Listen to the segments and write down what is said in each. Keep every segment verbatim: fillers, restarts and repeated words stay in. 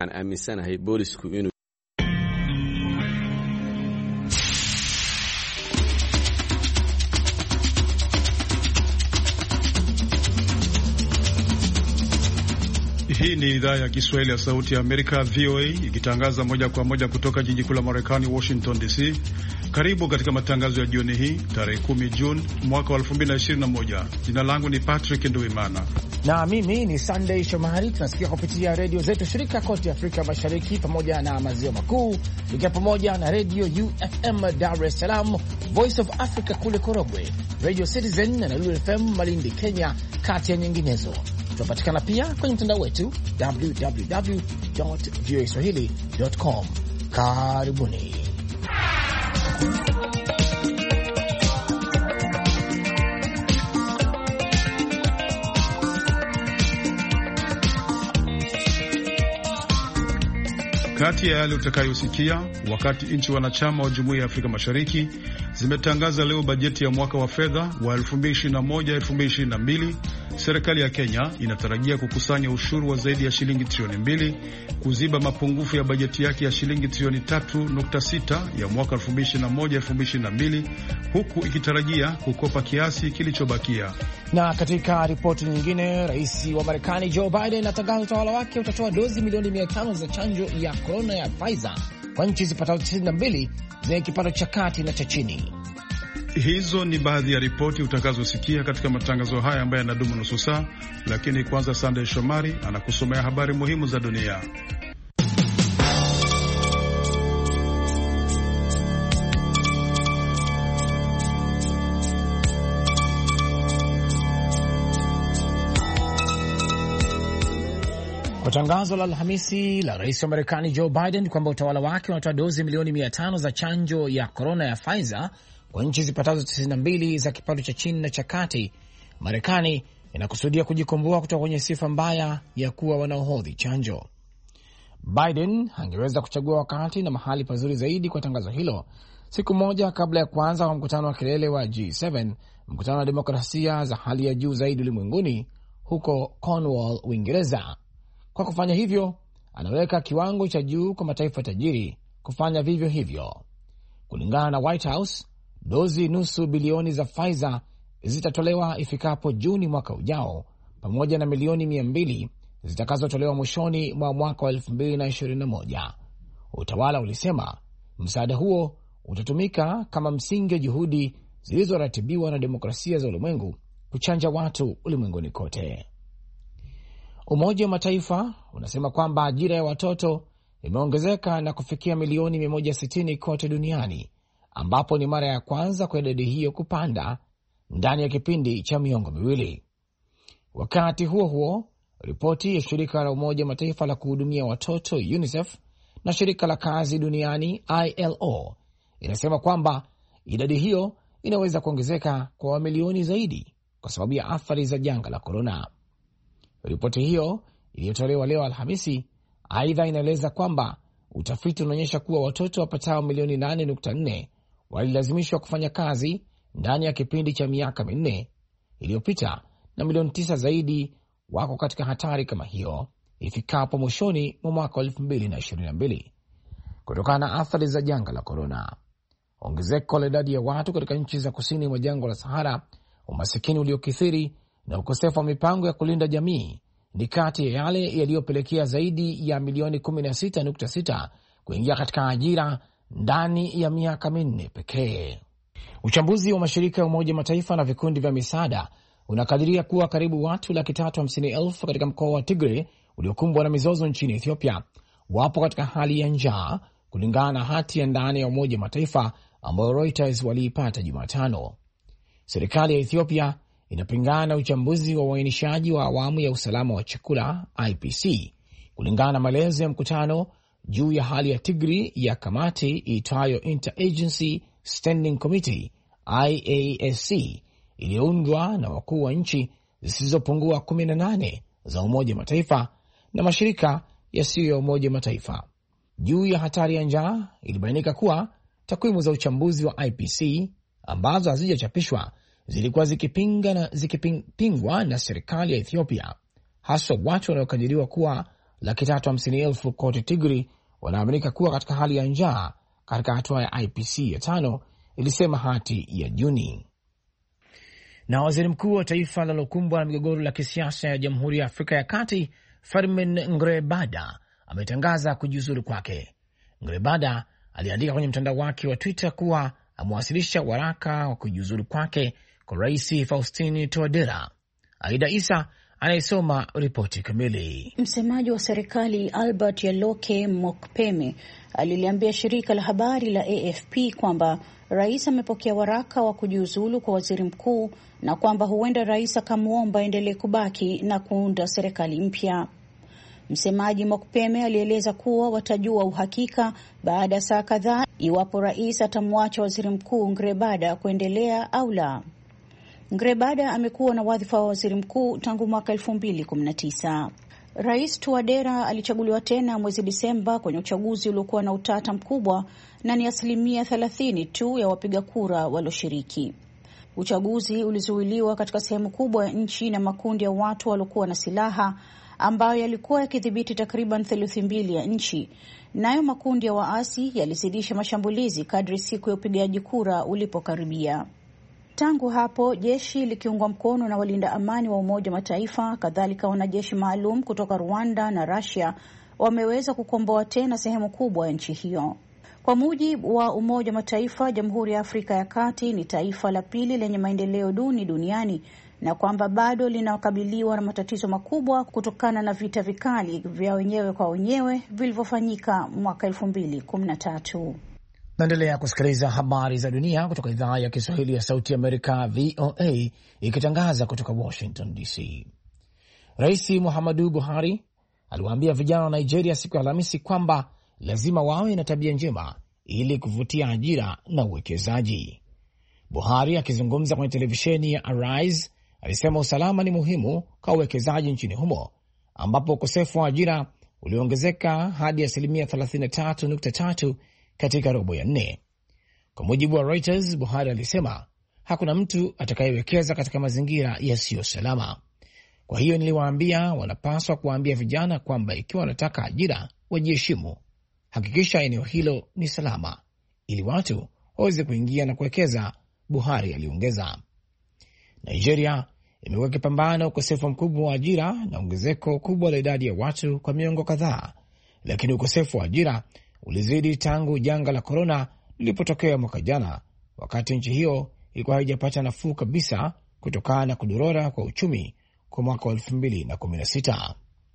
aaminsanahay boolisku inuu Hii ni idhaa ya Kiswahili ya Sauti ya Amerika, V O A, ikitangaza moja kwa moja kutoka jiji kuu la Marekani, Washington D C. Karibu katika matangazo ya jioni hii, tarehe kumi Juni mwaka wa elfu mbili na ishirini na moja. Jina langu ni Patrick Nduimana na mimi ni Sunday Shomari. Tunasikia kupitia redio zetu shirika kote Afrika Mashariki pamoja na maziwa makuu, ikiwa pamoja na redio U F M Dar es Salaam, Voice of Africa kule Korogwe, Radio Citizen na U F M Malindi Kenya, kati ya nyinginezo. Tunapatikana pia kwenye mtandao wetu w w w dot v o a swahili dot com. Karibuni. Kati ya yale utakayosikia, wakati nchi wanachama wa Jumuiya ya Afrika Mashariki zimetangaza leo bajeti ya mwaka wa fedha wa elfu mbili ishirini na moja elfu mbili ishirini na mbili, serikali ya Kenya inatarajia kukusanya ushuru wa zaidi ya shilingi trilioni mbili kuziba mapungufu ya bajeti yake ya shilingi trilioni tatu nukta sita ya mwaka elfu mbili ishirini na moja elfu mbili ishirini na mbili, huku ikitarajia kukopa kiasi kilichobakia. Na katika ripoti nyingine, rais wa Marekani Joe Biden atangaza utawala wake utatoa dozi milioni mia tano za chanjo ya corona ya Pfizer kwa nchi zipatazo tisini na mbili zenye kipato cha kati na cha chini. Hizo ni baadhi ya ripoti utakazosikia katika matangazo haya ambayo yanadumu nusu saa, lakini kwanza Sunday Shomari anakusomea habari muhimu za dunia. Kwa tangazo la Alhamisi la rais wa Marekani Joe Biden kwamba utawala wake unatoa dozi milioni mia tano za chanjo ya corona ya Pfizer kwa nchi zipatazo tisini na mbili za kipato cha chini na cha kati, Marekani inakusudia kujikomboa kutoka kwenye sifa mbaya ya kuwa wanaohodhi chanjo. Biden angeweza kuchagua wakati na mahali pazuri zaidi kwa tangazo hilo, siku moja kabla ya kuanza kwa mkutano wa kilele wa G saba, mkutano wa demokrasia za hali ya juu zaidi ulimwenguni huko Cornwall, Uingereza. Kwa kufanya hivyo, anaweka kiwango cha juu kwa mataifa tajiri kufanya vivyo hivyo. Kulingana na White House, dozi nusu bilioni za Pfizer zitatolewa ifikapo Juni mwaka ujao, pamoja na milioni mia mbili zitakazotolewa mwishoni mwa mwaka wa elfu mbili na ishirini na moja. Utawala ulisema msaada huo utatumika kama msingi wa juhudi zilizoratibiwa na demokrasia za ulimwengu kuchanja watu ulimwenguni kote. Umoja wa Mataifa unasema kwamba ajira ya watoto imeongezeka na kufikia milioni mia moja sitini kote duniani, ambapo ni mara ya kwanza kwa idadi hiyo kupanda ndani ya kipindi cha miongo miwili. Wakati huo huo, ripoti ya shirika la Umoja wa Mataifa la kuhudumia watoto UNICEF na shirika la kazi duniani I L O inasema kwamba idadi hiyo inaweza kuongezeka kwa mamilioni zaidi kwa sababu ya athari za janga la korona. Ripoti hiyo iliyotolewa leo Alhamisi aidha inaeleza kwamba utafiti unaonyesha kuwa watoto wapatao milioni nane nukta nne walilazimishwa kufanya kazi ndani ya kipindi cha miaka minne iliyopita, na milioni tisa zaidi wako katika hatari kama hiyo ifikapo mwishoni mwa mwaka wa elfu mbili na ishirini na mbili kutokana na athari za janga la korona. Ongezeko la idadi ya watu katika nchi za kusini mwa jangwa la Sahara, umasikini uliokithiri na ukosefu wa mipango ya kulinda jamii ni kati ya yale yaliyopelekea zaidi ya milioni kumi na sita nukta sita kuingia katika ajira ndani ya miaka minne pekee. Uchambuzi wa mashirika ya Umoja Mataifa na vikundi vya misaada unakadiria kuwa karibu watu laki tatu hamsini elfu katika mkoa wa Tigray uliokumbwa na mizozo nchini Ethiopia wapo katika hali ya njaa, kulingana na hati ya ndani ya Umoja Mataifa ambayo Reuters waliipata Jumatano. Serikali ya Ethiopia inapingana na uchambuzi wa uainishaji wa awamu ya usalama wa chakula I P C, kulingana na maelezo ya mkutano juu ya hali ya Tigray ya kamati itayo Interagency Standing Committee I A S C iliyoundwa na wakuu wa nchi zisizopungua kumi na nane za Umoja Mataifa na mashirika yasiyo ya Umoja Mataifa. Juu ya hatari ya njaa, ilibainika kuwa takwimu za uchambuzi wa I P C ambazo hazijachapishwa zilikuwa zikipinga na zikipingwa na serikali ya Ethiopia, haswa watu wanaokadiriwa kuwa laki tatu hamsini elfu kote Tigri wanaaminika kuwa katika hali ya njaa katika hatua ya I P C ya tano, ilisema hati ya Juni. Na waziri mkuu wa taifa linalokumbwa na migogoro la kisiasa ya Jamhuri ya Afrika ya Kati, Firmin Ngrebada, ametangaza kujiuzulu kwake. Ngrebada aliandika kwenye mtandao wake wa Twitter kuwa amewasilisha waraka wa kujiuzulu kwake kwa Rais Faustin Touadera. Aida Isa anayesoma ripoti kamili. Msemaji wa serikali Albert Yaloke Mokpeme aliliambia shirika la habari la A F P kwamba rais amepokea waraka wa kujiuzulu kwa waziri mkuu na kwamba huenda rais akamwomba endelee kubaki na kuunda serikali mpya. Msemaji Mokpeme alieleza kuwa watajua uhakika baada ya saa kadhaa iwapo rais atamwacha waziri mkuu Ngrebada kuendelea au la. Ngrebada amekuwa na wadhifa wa waziri mkuu tangu mwaka elfu mbili kumi na tisa. Rais Touadera alichaguliwa tena mwezi Disemba kwenye uchaguzi uliokuwa na utata mkubwa na ni asilimia thelathini tu ya wapiga kura walioshiriki. Uchaguzi ulizuiliwa katika sehemu kubwa ya nchi na makundi ya watu waliokuwa na silaha ambayo yalikuwa yakidhibiti takriban theluthi mbili ya nchi. Nayo makundi ya waasi yalizidisha mashambulizi kadri siku ya upigaji kura ulipokaribia. Tangu hapo jeshi likiungwa mkono na walinda amani wa Umoja Mataifa, kadhalika wanajeshi maalum kutoka Rwanda na Russia, wameweza kukomboa tena sehemu kubwa ya nchi hiyo. Kwa mujibu wa Umoja Mataifa, Jamhuri ya Afrika ya Kati ni taifa la pili lenye maendeleo duni duniani na kwamba bado linakabiliwa na matatizo makubwa kutokana na vita vikali vya wenyewe kwa wenyewe vilivyofanyika mwaka elfu mbili kumi na tatu. Naendelea kusikiliza habari za dunia kutoka idhaa ya Kiswahili ya Sauti Amerika V O A ikitangaza kutoka Washington D C. Rais Muhammadu Buhari aliwaambia vijana wa Nigeria siku ya Alhamisi kwamba lazima wawe na tabia njema ili kuvutia ajira na uwekezaji. Buhari akizungumza kwenye televisheni ya Arise alisema usalama ni muhimu kwa uwekezaji nchini humo, ambapo ukosefu wa ajira uliongezeka hadi asilimia thelathini na tatu nukta tatu katika robo ya nne. Kwa mujibu wa Reuters, Buhari alisema hakuna mtu atakayewekeza katika mazingira yasiyo salama. Kwa hiyo niliwaambia wanapaswa kuwaambia vijana kwamba ikiwa wanataka ajira wajiheshimu, hakikisha eneo hilo ni salama ili watu waweze kuingia na kuwekeza, Buhari aliongeza. Nigeria imekuwa ikipambana na ukosefu mkubwa wa ajira na ongezeko kubwa la idadi ya watu kwa miongo kadhaa, lakini ukosefu wa ajira ulizidi tangu janga la korona lilipotokea mwaka jana, wakati nchi hiyo ilikuwa haijapata nafuu kabisa kutokana na kudorora kwa uchumi kwa mwaka wa elfu mbili na kumi na sita.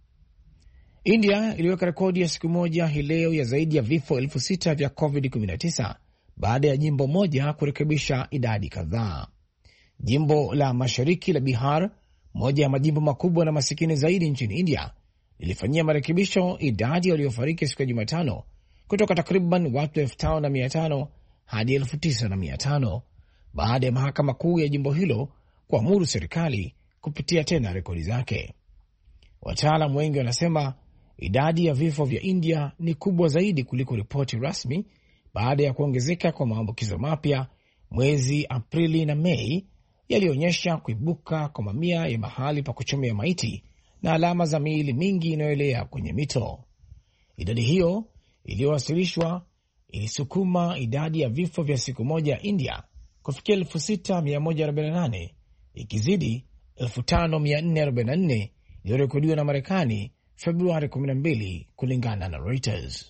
India iliweka rekodi ya siku moja hii leo ya zaidi ya vifo elfu sita vya covid kumi na tisa baada ya jimbo moja kurekebisha idadi kadhaa. Jimbo la mashariki la Bihar, moja ya majimbo makubwa na masikini zaidi nchini India, lilifanyia marekebisho idadi waliofariki siku ya Jumatano kutoka takriban watu elfu tano na mia tano hadi elfu tisa na mia tano baada ya mahakama kuu ya jimbo hilo kuamuru serikali kupitia tena rekodi zake. Wataalamu wengi wanasema idadi ya vifo vya India ni kubwa zaidi kuliko ripoti rasmi baada ya kuongezeka kwa maambukizo mapya mwezi Aprili na Mei yalionyesha kuibuka kwa mamia ya mahali pa kuchomea maiti na alama za miili mingi inayoelea kwenye mito. Idadi hiyo iliyowasilishwa ilisukuma idadi ya vifo vya siku moja India kufikia elfu sita mia moja arobaini na nane, ikizidi elfu tano mia nne arobaini na nne iliyorekodiwa na Marekani Februari kumi na mbili, kulingana na Reuters.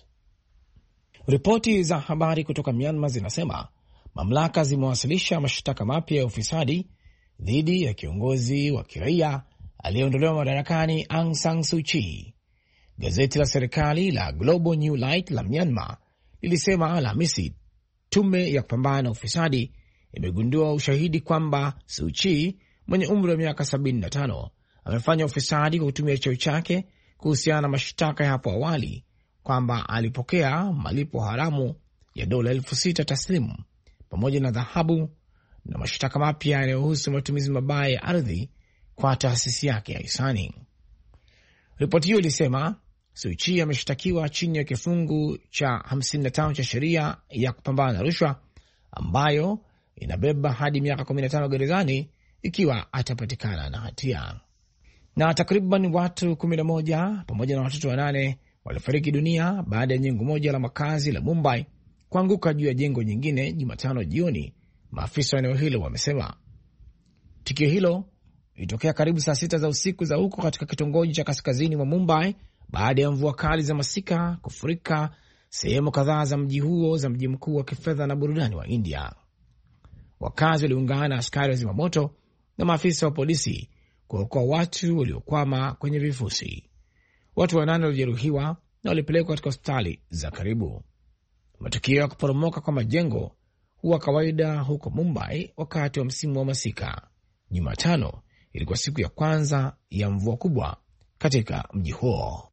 Ripoti za habari kutoka Myanmar zinasema mamlaka zimewasilisha mashtaka mapya ya ufisadi dhidi ya kiongozi wa kiraia aliyeondolewa madarakani Aung San Suu Kyi. Gazeti la serikali la Global New Light la Myanmar lilisema Alhamisi tume ya kupambana na ufisadi imegundua ushahidi kwamba Suu Kyi mwenye umri wa miaka sabini na tano amefanya ufisadi kwa kutumia cheo chake kuhusiana na mashtaka ya hapo awali kwamba alipokea malipo haramu ya dola elfu sita taslimu pamoja na dhahabu na mashtaka mapya yanayohusu matumizi mabaya ya ardhi kwa taasisi yake ya hisani. Ripoti hiyo ilisema Suu Kyi ameshtakiwa chini ya kifungu cha hamsini na tano cha sheria ya kupambana na rushwa ambayo inabeba hadi miaka kumi na tano gerezani ikiwa atapatikana na hatia. Na takriban watu kumi na moja pamoja na watoto wanane walifariki dunia baada ya jengo moja la makazi la Mumbai kuanguka juu ya jengo nyingine Jumatano jioni, maafisa wa eneo hilo wamesema. Tukio hilo ilitokea karibu saa sita za usiku za huko katika kitongoji cha kaskazini mwa Mumbai baada ya mvua kali za masika kufurika sehemu kadhaa za mji huo za mji mkuu wa kifedha na burudani wa India. Wakazi waliungana na askari wa zimamoto na maafisa wa polisi kuokoa watu waliokwama kwenye vifusi. Watu wanane walijeruhiwa na walipelekwa katika hospitali za karibu. Matukio ya kuporomoka kwa majengo huwa kawaida huko Mumbai wakati wa msimu wa masika. Jumatano ilikuwa siku ya kwanza ya mvua kubwa katika mji huo.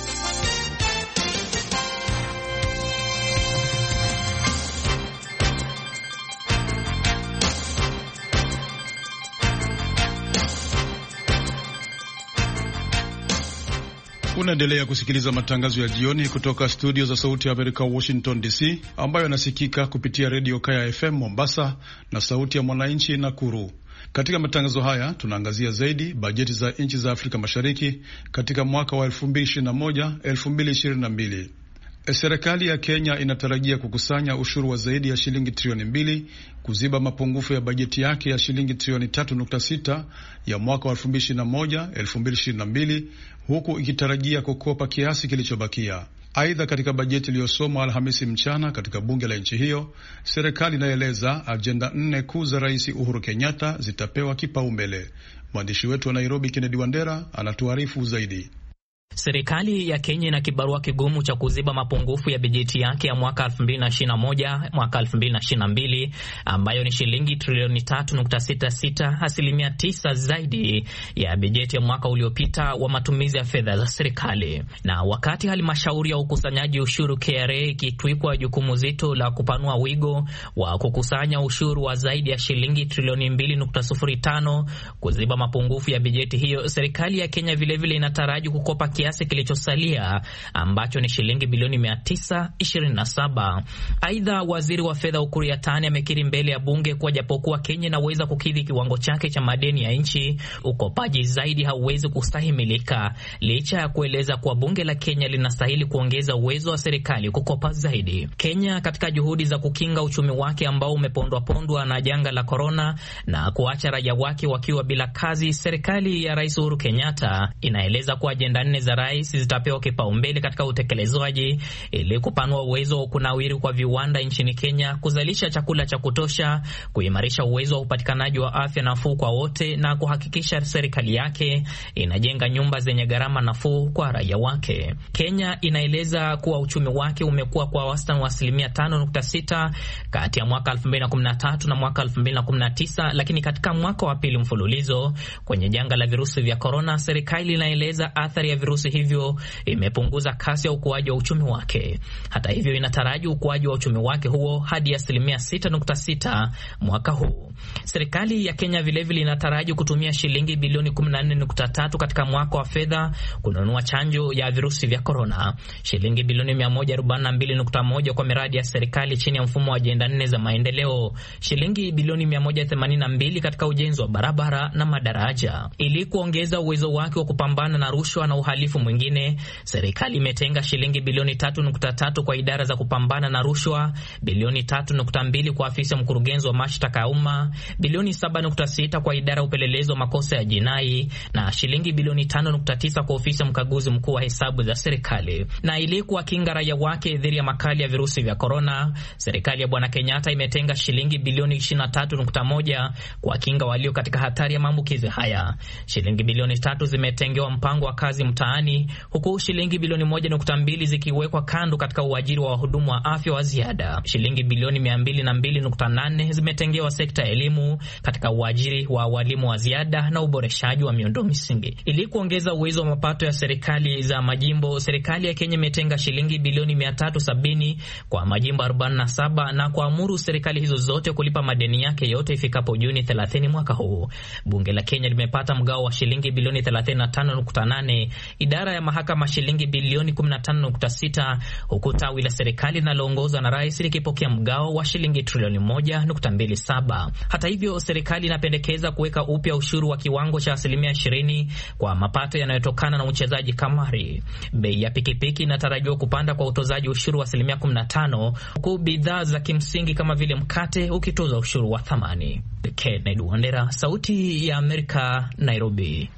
Unaendelea kusikiliza matangazo ya jioni kutoka studio za Sauti ya Amerika Washington D C, ambayo yanasikika kupitia redio Kaya F M Mombasa na Sauti ya Mwananchi Nakuru. Katika matangazo haya tunaangazia zaidi bajeti za nchi za Afrika Mashariki katika mwaka wa elfu mbili ishirini na moja elfu mbili ishirini na mbili. Serikali ya Kenya inatarajia kukusanya ushuru wa zaidi ya shilingi trilioni mbili kuziba mapungufu ya bajeti yake ya shilingi trilioni tatu nukta sita ya mwaka wa elfu mbili ishirini na moja elfu mbili ishirini na mbili, huku ikitarajia kukopa kiasi kilichobakia. Aidha, katika bajeti iliyosomwa Alhamisi mchana katika bunge la nchi hiyo, serikali inaeleza ajenda nne kuu za Rais Uhuru Kenyatta zitapewa kipaumbele. Mwandishi wetu wa Nairobi Kennedy Wandera anatuarifu zaidi. Serikali ya Kenya ina kibarua kigumu cha kuziba mapungufu ya bajeti yake ya mwaka elfu mbili ishirini na moja mwaka elfu mbili ishirini na mbili ambayo ni shilingi trilioni tatu nukta sita sita, asilimia tisa zaidi ya bajeti ya mwaka uliopita wa matumizi ya fedha za serikali. Na wakati halmashauri ya ukusanyaji ushuru K R A ikitwikwa jukumu zito la kupanua wigo wa kukusanya ushuru wa zaidi ya shilingi trilioni mbili nukta sifuri tano kuziba mapungufu ya bajeti hiyo, serikali ya Kenya vilevile inataraji kukopa kiasi kilichosalia ambacho ni shilingi bilioni mia tisa ishirini na saba. Aidha, waziri wa fedha Ukur Yatani amekiri mbele ya bunge kwa japokuwa Kenya inaweza kukidhi kiwango chake cha madeni ya nchi, ukopaji zaidi hauwezi kustahimilika, licha ya kueleza kuwa bunge la Kenya linastahili kuongeza uwezo wa serikali kukopa zaidi. Kenya katika juhudi za kukinga uchumi wake ambao umepondwa pondwa na janga la korona na kuacha raia wake wakiwa bila kazi, serikali ya Rais Uhuru Kenyatta inaeleza kuwa ajenda nne za rais zitapewa kipaumbele katika utekelezaji ili kupanua uwezo wa kunawiri kwa viwanda nchini Kenya, kuzalisha chakula cha kutosha, kuimarisha uwezo wa upatikanaji wa afya nafuu kwa wote na kuhakikisha serikali yake inajenga nyumba zenye gharama nafuu kwa raia wake. Kenya inaeleza kuwa uchumi wake umekuwa kwa wastani wa asilimia tano nukta sita kati ya mwaka elfu mbili kumi na tatu na mwaka elfu mbili kumi na tisa, lakini katika mwaka wa pili mfululizo kwenye janga la virusi vya korona, serikali inaeleza athari ya virusi hivyo imepunguza kasi ya ukuaji wa uchumi wake. Hata hivyo, inataraji ukuaji wa uchumi wake huo hadi asilimia sita nukta sita mwaka huu. Serikali ya Kenya vilevile inataraji kutumia shilingi bilioni kumi na nne nukta tatu katika mwaka wa fedha kununua chanjo ya virusi vya korona, shilingi bilioni mia moja arobaini na mbili nukta moja kwa miradi ya serikali chini ya mfumo wa ajenda nne za maendeleo, shilingi bilioni mia moja themanini na mbili katika ujenzi wa barabara na madaraja. Ili kuongeza uwezo wake wa kupambana na rushwa na uhalifu mwingine, serikali imetenga shilingi bilioni tatu nukta tatu kwa idara za kupambana na rushwa, bilioni tatu nukta mbili kwa afisa mkurugenzi wa mashtaka ya umma, bilioni saba nukta sita kwa idara ya upelelezi wa makosa ya jinai na shilingi bilioni tano nukta tisa kwa ofisa mkaguzi mkuu wa hesabu za serikali. Na ili kuwakinga raia wake dhidi ya makali ya virusi vya korona, serikali ya Bwana Kenyatta imetenga shilingi bilioni ishirini na tatu nukta moja kwa kinga walio katika hatari ya maambukizi haya. Shilingi bilioni tatu zimetengewa mpango wa kazi mtaani, huku shilingi bilioni moja nukta mbili zikiwekwa kando katika uajiri wa wahudumu wa afya wa ziada. Shilingi bilioni mia mbili na mbili nukta nane zimetengewa sekta ya elimu katika uajiri wa walimu wa ziada na uboreshaji wa miundo misingi. Ili kuongeza uwezo wa mapato ya serikali za majimbo, serikali ya Kenya imetenga shilingi bilioni mia tatu sabini kwa majimbo arobaini na saba na kuamuru serikali hizo zote kulipa madeni yake yote ifikapo Juni thelathini mwaka huu. Bunge la Kenya limepata mgao wa shilingi bilioni thelathini na tano nukta nane idara ya mahakama shilingi bilioni kumi na tano nukta sita, huku tawi la serikali linaloongozwa na rais likipokea mgao wa shilingi trilioni moja nukta mbili saba. Hata hivyo, serikali inapendekeza kuweka upya ushuru wa kiwango cha asilimia ishirini kwa mapato yanayotokana na uchezaji kamari. Bei ya pikipiki inatarajiwa kupanda kwa utozaji ushuru wa asilimia kumi na tano, huku bidhaa za kimsingi kama vile mkate ukitoza ushuru wa thamani. Kennedy Wandera, Sauti ya Amerika, Nairobi.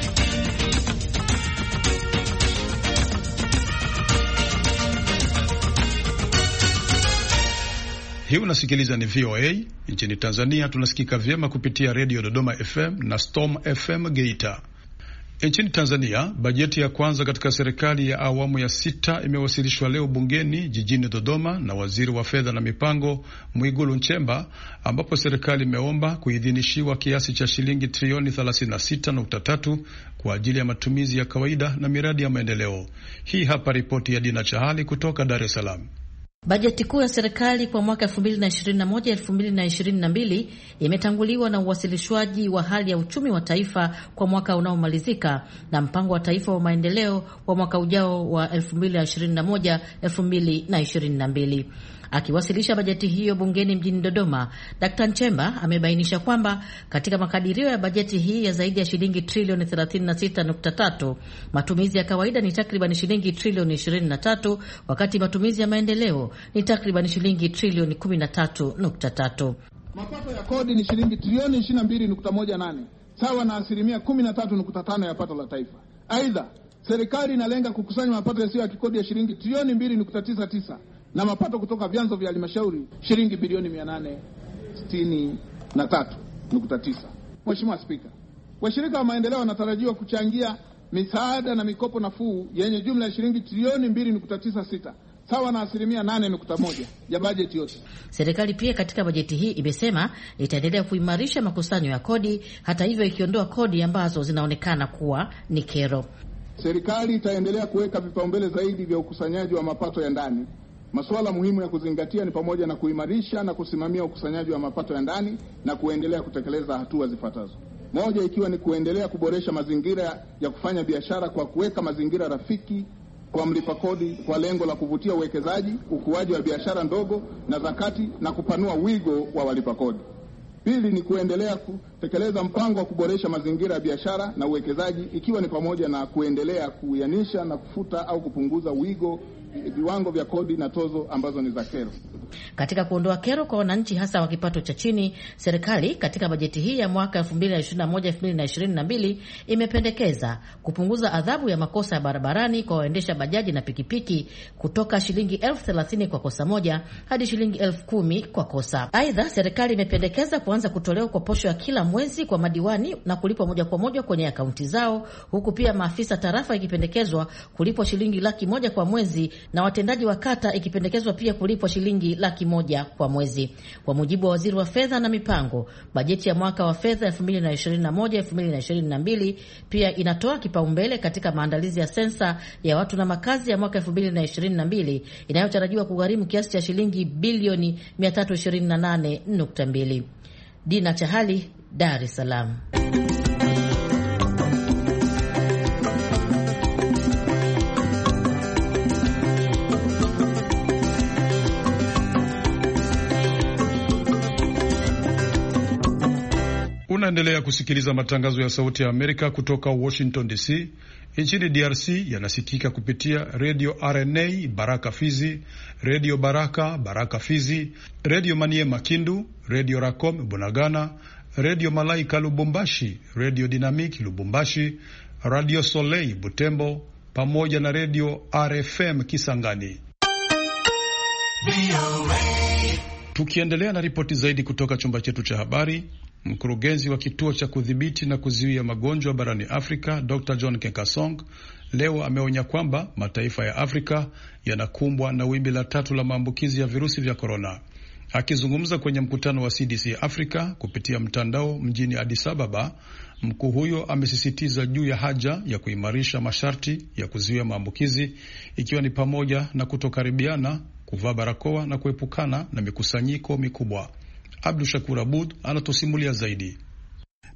Hii unasikiliza ni V O A. Nchini Tanzania tunasikika vyema kupitia Radio Dodoma F M na Storm F M Geita. Nchini Tanzania, bajeti ya kwanza katika serikali ya awamu ya sita imewasilishwa leo bungeni jijini Dodoma na waziri wa fedha na mipango Mwigulu Nchemba, ambapo serikali imeomba kuidhinishiwa kiasi cha shilingi trilioni thelathini na sita nukta tatu kwa ajili ya matumizi ya kawaida na miradi ya maendeleo. Hii hapa ripoti ya Dina Chahali kutoka Dar es Salaam. Bajeti kuu ya serikali kwa mwaka elfu mbili na ishirini na moja elfu mbili na ishirini na mbili imetanguliwa na uwasilishwaji wa hali ya uchumi wa taifa kwa mwaka unaomalizika na mpango wa taifa wa maendeleo wa mwaka ujao wa elfu mbili na ishirini na moja elfu mbili na ishirini na mbili. Akiwasilisha bajeti hiyo bungeni mjini Dodoma, Daktari Nchemba amebainisha kwamba katika makadirio ya bajeti hii ya zaidi ya shilingi trilioni thelathini na sita nukta tatu, matumizi ya kawaida ni takriban shilingi trilioni ishirini na tatu, wakati matumizi ya maendeleo ni takriban shilingi trilioni kumi na tatu nukta tatu. Mapato ya kodi ni shilingi trilioni ishirini na mbili nukta moja nane, sawa na asilimia kumi na tatu nukta tano ya pato la taifa. Aidha, serikali inalenga kukusanya mapato yasiyo ya kikodi ya shilingi trilioni mbili nukta tisa tisa na mapato kutoka vyanzo vya halmashauri shilingi bilioni mia nane sitini na tatu nukta tisa. Mheshimiwa Spika, washirika wa maendeleo wanatarajiwa kuchangia misaada na mikopo nafuu yenye jumla ya shilingi trilioni mbili nukta tisa sita, sawa na asilimia nane nukta moja ya bajeti yote. Serikali pia katika bajeti hii imesema itaendelea kuimarisha makusanyo ya kodi, hata hivyo ikiondoa kodi ambazo zinaonekana kuwa ni kero. Serikali itaendelea kuweka vipaumbele zaidi vya ukusanyaji wa mapato ya ndani. Masuala muhimu ya kuzingatia ni pamoja na kuimarisha na kusimamia ukusanyaji wa mapato ya ndani na kuendelea kutekeleza hatua zifuatazo. Moja, ikiwa ni kuendelea kuboresha mazingira ya kufanya biashara kwa kuweka mazingira rafiki kwa mlipa kodi kwa lengo la kuvutia uwekezaji, ukuaji wa biashara ndogo na zakati na kupanua wigo wa walipa kodi. Pili, ni kuendelea kutekeleza mpango wa kuboresha mazingira ya biashara na uwekezaji, ikiwa ni pamoja na kuendelea kuyanisha na kufuta au kupunguza wigo viwango vya kodi na tozo ambazo ni za kero. Katika kuondoa kero kwa wananchi hasa wa kipato cha chini, serikali katika bajeti hii ya mwaka elfu mbili na ishirini na moja elfu mbili na ishirini na mbili imependekeza kupunguza adhabu ya makosa ya barabarani kwa waendesha bajaji na pikipiki kutoka shilingi elfu thelathini kwa kosa moja hadi shilingi elfu kumi kwa kosa. Aidha, serikali imependekeza kuanza kutolewa kwa posho ya kila mwezi kwa madiwani na kulipwa moja kwa moja kwenye akaunti zao, huku pia maafisa tarafa ikipendekezwa kulipwa shilingi laki moja kwa mwezi na watendaji wa kata ikipendekezwa pia kulipwa shilingi laki moja kwa mwezi. Kwa mujibu wa waziri wa fedha na mipango, bajeti ya mwaka wa fedha elfu mbili na ishirini na moja elfu mbili na ishirini na mbili pia inatoa kipaumbele katika maandalizi ya sensa ya watu na makazi ya mwaka elfu mbili na ishirini na mbili inayotarajiwa kugharimu kiasi cha shilingi bilioni mia tatu ishirini na nane nukta mbili. Dina Chahali, Dar es Salaam. Unaendelea kusikiliza matangazo ya Sauti ya Amerika kutoka Washington D C. Nchini D R C yanasikika kupitia Radio R N A Baraka Fizi, Radio Baraka Baraka Fizi, Radio Maniema Kindu, Radio Racom Bunagana, Radio Malaika Lubumbashi, Radio Dynamic Lubumbashi, Radio Soleil Butembo pamoja na Radio R F M Kisangani. Tukiendelea na ripoti zaidi kutoka chumba chetu cha habari, mkurugenzi wa kituo cha kudhibiti na kuzuia magonjwa barani Afrika Doctor John Kenkasong leo ameonya kwamba mataifa ya Afrika yanakumbwa na wimbi la tatu la maambukizi ya virusi vya korona. Akizungumza kwenye mkutano wa C D C Africa kupitia mtandao mjini Addis Ababa, mkuu huyo amesisitiza juu ya haja ya kuimarisha masharti ya kuzuia maambukizi, ikiwa ni pamoja na kutokaribiana, kuvaa barakoa na kuepukana na mikusanyiko mikubwa. Abdul Shakur Abud anatusimulia zaidi.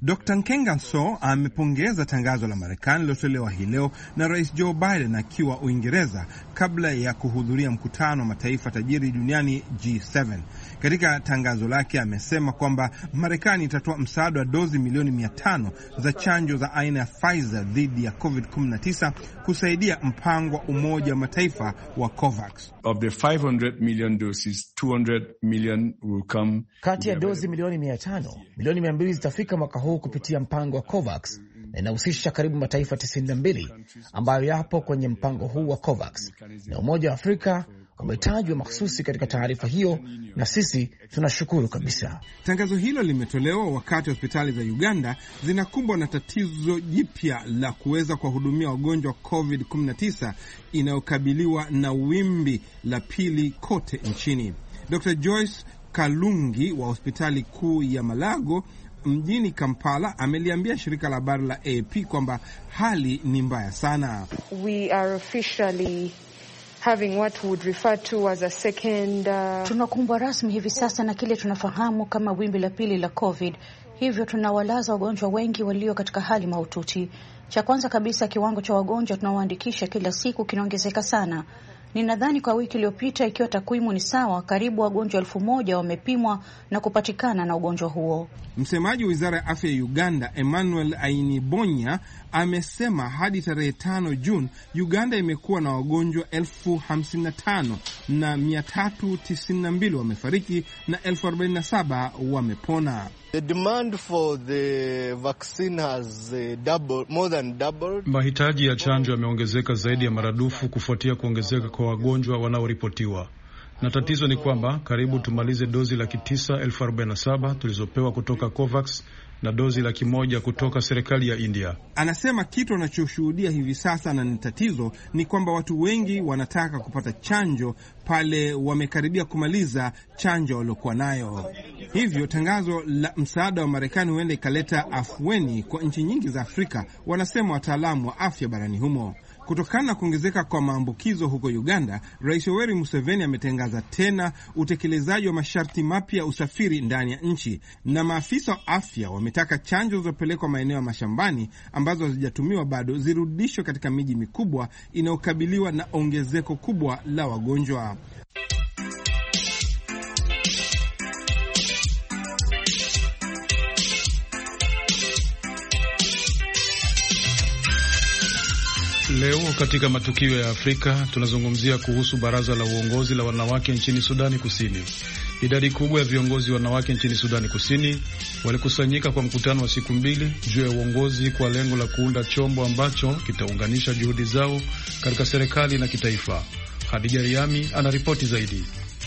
Dokta Nkengasong amepongeza tangazo la Marekani lilotolewa hii leo na Rais Joe Biden akiwa Uingereza kabla ya kuhudhuria mkutano wa mataifa tajiri duniani G saba. Katika tangazo lake amesema kwamba Marekani itatoa msaada wa dozi milioni mia tano za chanjo za aina ya Pfizer dhidi ya covid kumi na tisa kusaidia mpango wa Umoja wa Mataifa wa COVAX. Of the five hundred million doses, two hundred million will come. Kati ya dozi milioni mia tano, milioni mia mbili zitafika mwaka huu kupitia mpango wa COVAX na inahusisha karibu mataifa tisini na mbili ambayo yapo kwenye mpango huu wa COVAX, na Umoja wa Afrika umetajwa mahsusi katika taarifa hiyo, na sisi tunashukuru kabisa. Tangazo hilo limetolewa wakati hospitali za Uganda zinakumbwa na tatizo jipya la kuweza kuwahudumia wagonjwa wa covid kumi na tisa inayokabiliwa na wimbi la pili kote nchini. Doctor Joyce Kalungi wa hospitali kuu ya Malago mjini Kampala ameliambia shirika la habari la A P kwamba hali ni mbaya sana. We are officially having what would refer to as a second uh... tunakumbwa rasmi hivi sasa na kile tunafahamu kama wimbi la pili la COVID. Hivyo tunawalaza wagonjwa wengi walio katika hali mahututi. Cha kwanza kabisa, kiwango cha wagonjwa tunaoandikisha kila siku kinaongezeka sana. Ninadhani kwa wiki iliyopita, ikiwa takwimu ni sawa, karibu wagonjwa elfu moja wamepimwa na kupatikana na ugonjwa huo. Msemaji wa Wizara ya Afya ya Uganda, Emmanuel Ainibonya, amesema hadi tarehe tano Juni Uganda imekuwa na wagonjwa elfu hamsini na tano na mia tatu tisini na mbili wamefariki na elfu arobaini na saba wamepona. The demand for the vaccine has doubled, more than doubled. Mahitaji ya chanjo yameongezeka zaidi ya maradufu kufuatia kuongezeka kwa wagonjwa wanaoripotiwa. Na tatizo ni kwamba karibu tumalize dozi laki tisa elfu arobaini na saba tulizopewa kutoka COVAX na dozi laki moja kutoka serikali ya India. Anasema kitu anachoshuhudia hivi sasa na ni tatizo ni kwamba watu wengi wanataka kupata chanjo pale wamekaribia kumaliza chanjo waliokuwa nayo. Hivyo tangazo la msaada wa Marekani huenda ikaleta afueni kwa nchi nyingi za Afrika, wanasema wataalamu wa afya barani humo. Kutokana na kuongezeka kwa maambukizo huko Uganda, Rais Yoweri Museveni ametangaza tena utekelezaji wa masharti mapya ya usafiri ndani ya nchi, na maafisa wa afya wametaka chanjo zilizopelekwa maeneo ya mashambani ambazo hazijatumiwa bado zirudishwe katika miji mikubwa inayokabiliwa na ongezeko kubwa la wagonjwa. Leo katika matukio ya Afrika tunazungumzia kuhusu baraza la uongozi la wanawake nchini Sudani Kusini. Idadi kubwa ya viongozi wanawake nchini Sudani Kusini walikusanyika kwa mkutano wa siku mbili juu ya uongozi kwa lengo la kuunda chombo ambacho kitaunganisha juhudi zao katika serikali na kitaifa. Khadija Riami anaripoti zaidi.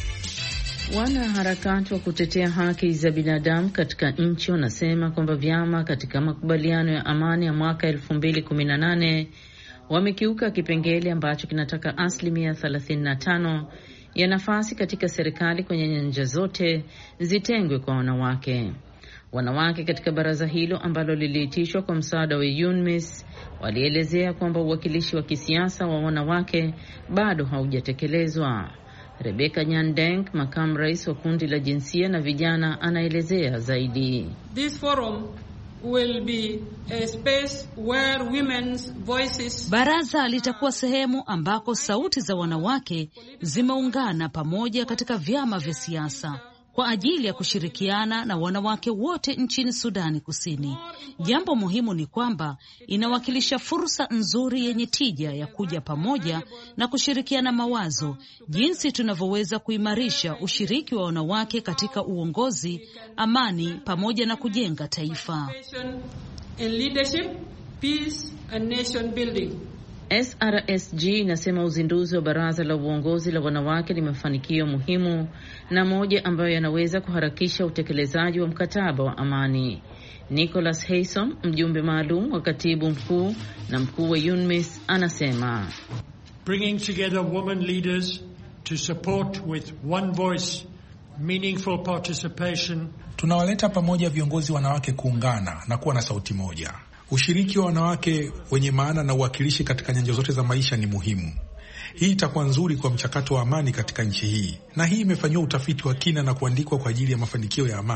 Wanaharakati wa kutetea haki za binadamu katika nchi wanasema kwamba vyama katika makubaliano ya amani ya mwaka elfu mbili kumi na nane wamekiuka kipengele ambacho kinataka asilimia thelathini na tano ya nafasi katika serikali kwenye nyanja zote zitengwe kwa wanawake. Wanawake katika baraza hilo ambalo liliitishwa kwa msaada wa UNMISS walielezea kwamba uwakilishi wa kisiasa wa wanawake bado haujatekelezwa. Rebecca Nyandeng, makamu rais wa kundi la jinsia na vijana, anaelezea zaidi. This forum will be a space where women's voices... Baraza litakuwa sehemu ambako sauti za wanawake zimeungana pamoja katika vyama vya siasa kwa ajili ya kushirikiana na wanawake wote nchini Sudani Kusini. Jambo muhimu ni kwamba inawakilisha fursa nzuri yenye tija ya kuja pamoja na kushirikiana mawazo jinsi tunavyoweza kuimarisha ushiriki wa wanawake katika uongozi, amani pamoja na kujenga taifa. In leadership, peace and nation building. S R S G inasema uzinduzi wa baraza la uongozi la wanawake ni mafanikio muhimu na moja ambayo yanaweza kuharakisha utekelezaji wa mkataba wa amani. Nicholas Haysom, mjumbe maalum wa katibu mkuu na mkuu wa UNMISS, anasema bringing together women leaders to support with one voice meaningful participation. Tunawaleta pamoja viongozi wanawake kuungana na kuwa na sauti moja. Ushiriki wa wanawake wenye maana na uwakilishi katika nyanja zote za maisha ni muhimu. Hii itakuwa nzuri kwa mchakato wa amani katika nchi hii, na hii imefanywa utafiti wa kina na kuandikwa kwa ajili ya mafanikio ya amani.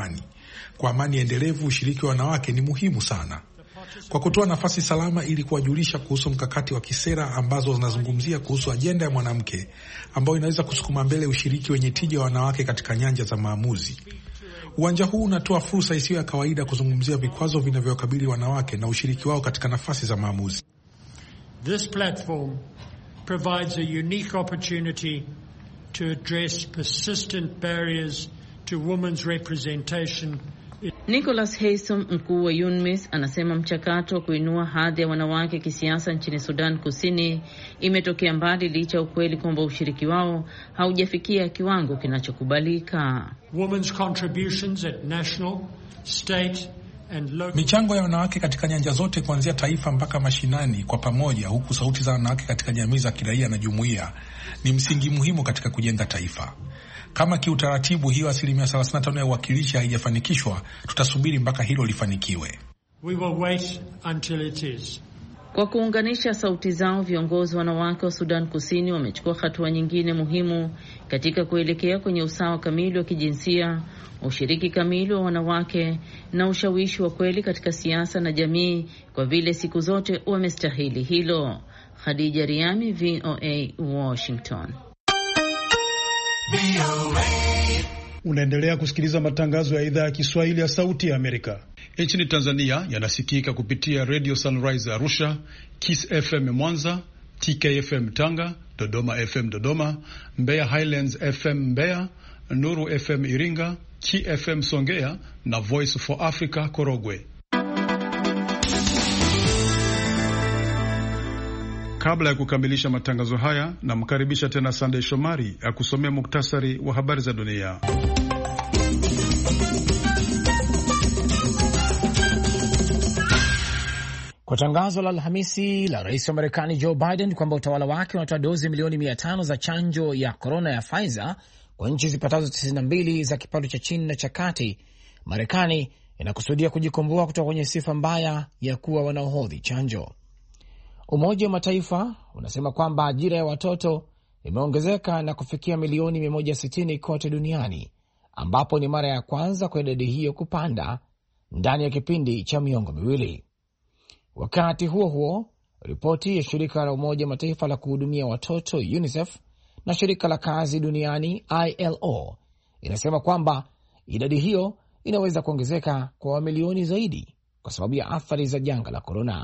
Kwa amani endelevu, ushiriki wa wanawake ni muhimu sana, kwa kutoa nafasi salama ili kuwajulisha kuhusu mkakati wa kisera ambazo zinazungumzia kuhusu ajenda ya mwanamke ambayo inaweza kusukuma mbele ushiriki wenye tija wa wanawake katika nyanja za maamuzi. Uwanja huu unatoa fursa isiyo ya kawaida kuzungumzia vikwazo vinavyokabili wanawake na ushiriki wao katika nafasi za maamuzi. This platform provides a unique opportunity to address persistent barriers to women's representation. Nicholas Haysom, mkuu wa UNMISS, anasema mchakato wa kuinua hadhi ya wanawake kisiasa nchini Sudan Kusini imetokea mbali licha ya ukweli kwamba ushiriki wao haujafikia kiwango kinachokubalika. Women's contributions at national, state and local... Michango ya wanawake katika nyanja zote kuanzia taifa mpaka mashinani kwa pamoja, huku sauti za wanawake katika jamii za kiraia na jumuiya, ni msingi muhimu katika kujenga taifa. Kama kiutaratibu hiyo asilimia thelathini na tano ya uwakilishi haijafanikishwa, tutasubiri mpaka hilo lifanikiwe. We will wait until it is. Kwa kuunganisha sauti zao, viongozi wanawake wa Sudan Kusini wamechukua hatua nyingine muhimu katika kuelekea kwenye usawa kamili wa kijinsia, ushiriki kamili wa wanawake na ushawishi wa kweli katika siasa na jamii, kwa vile siku zote wamestahili hilo. Khadija Riami, V O A, Washington. Unaendelea kusikiliza matangazo ya idhaa ya Kiswahili ya Sauti ya Amerika. Nchini Tanzania yanasikika kupitia Radio Sunrise Arusha, Kiss F M Mwanza, T K F M Tanga, Dodoma F M Dodoma, Mbeya Highlands F M Mbeya, Nuru F M Iringa, Ki F M Songea na Voice for Africa Korogwe. Kabla ya kukamilisha matangazo haya, namkaribisha tena Sunday Shomari akusomea muktasari wa habari za dunia. Kwa tangazo la Alhamisi la rais wa Marekani Joe Biden kwamba utawala wake unatoa dozi milioni mia tano za chanjo ya korona ya Pfizer kwa nchi zipatazo tisini na mbili za kipato cha chini na cha kati, Marekani inakusudia kujikomboa kutoka kwenye sifa mbaya ya kuwa wanaohodhi chanjo. Umoja wa Mataifa unasema kwamba ajira ya watoto imeongezeka na kufikia milioni mia moja sitini kote duniani, ambapo ni mara ya kwanza kwa idadi hiyo kupanda ndani ya kipindi cha miongo miwili. Wakati huo huo, ripoti ya shirika la Umoja wa Mataifa la kuhudumia watoto UNICEF na shirika la kazi duniani I L O inasema kwamba idadi hiyo inaweza kuongezeka kwa mamilioni zaidi kwa sababu ya athari za janga la korona.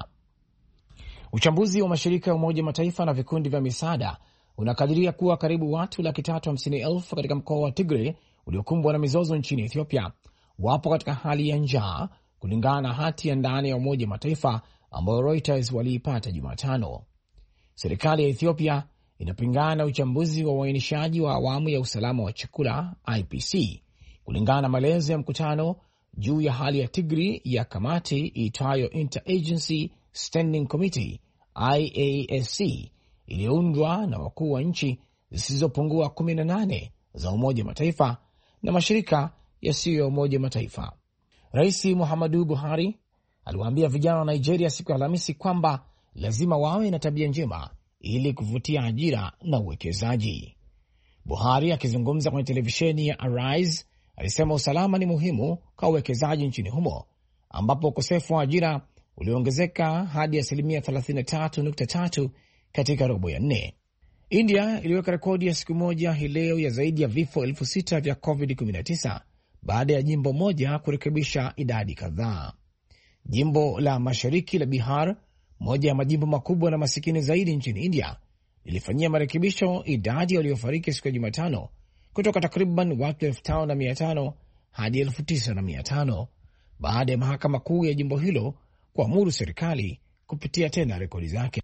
Uchambuzi wa mashirika ya Umoja Mataifa na vikundi vya misaada unakadiria kuwa karibu watu laki tatu hamsini elfu katika mkoa wa Tigray uliokumbwa na mizozo nchini Ethiopia wapo katika hali ya njaa, kulingana na hati ya ndani ya Umoja Mataifa ambayo Reuters waliipata Jumatano. Serikali ya Ethiopia inapingana na uchambuzi wa uainishaji wa awamu ya usalama wa chakula I P C, kulingana na maelezo ya mkutano juu ya hali ya Tigray ya kamati itayo Interagency Standing Committee I A S C iliyoundwa na wakuu wa nchi zisizopungua kumi na nane za Umoja Mataifa na mashirika yasiyo ya Umoja Mataifa. Rais Muhammadu Buhari aliwaambia vijana wa Nigeria siku ya Alhamisi kwamba lazima wawe na tabia njema ili kuvutia ajira na uwekezaji. Buhari akizungumza kwenye televisheni ya Arise alisema usalama ni muhimu kwa uwekezaji nchini humo, ambapo ukosefu wa ajira uliongezeka hadi asilimia thelathini na tatu nukta tatu katika robo ya nne. India iliweka rekodi ya siku moja hii leo ya zaidi ya vifo elfu sita vya covid kumi na tisa baada ya jimbo moja kurekebisha idadi kadhaa. Jimbo la mashariki la Bihar, moja ya majimbo makubwa na masikini zaidi nchini India, lilifanyia marekebisho idadi waliofariki siku ya Jumatano kutoka takriban watu elfu tano na mia tano hadi elfu tisa na mia tano baada ya mahakama kuu ya jimbo hilo kuamuru serikali kupitia tena rekodi zake.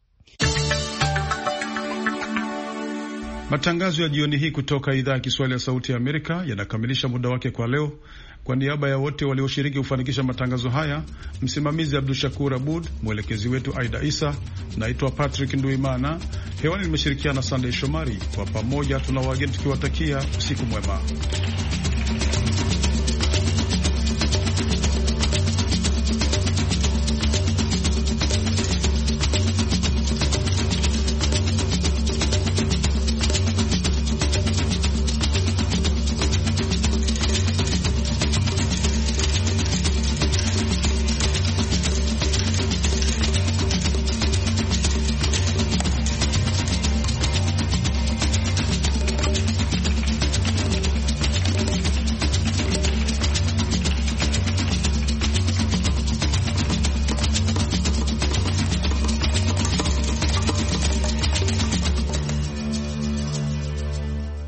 Matangazo ya jioni hii kutoka idhaa ya Kiswahili ya Sauti ya Amerika yanakamilisha muda wake kwa leo. Kwa niaba ya wote walioshiriki kufanikisha matangazo haya, msimamizi Abdul Shakur Abud, mwelekezi wetu Aida Isa, naitwa Patrick Nduimana. Hewani nimeshirikiana Sunday Shomari. Kwa pamoja tunawageni tukiwatakia usiku mwema.